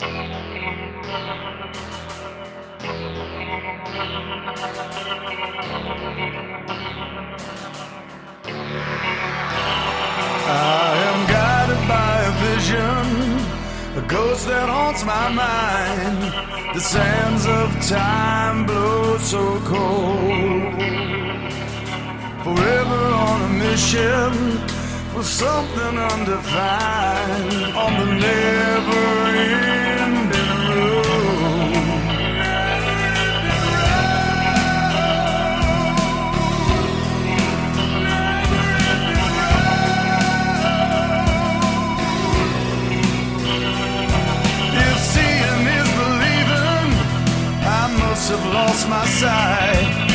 I am guided by a vision, a ghost that haunts my mind. The sands of time blow so cold. Forever on a mission for something undefined, on the never-ending road. If seeing is believing, I must have lost my sight.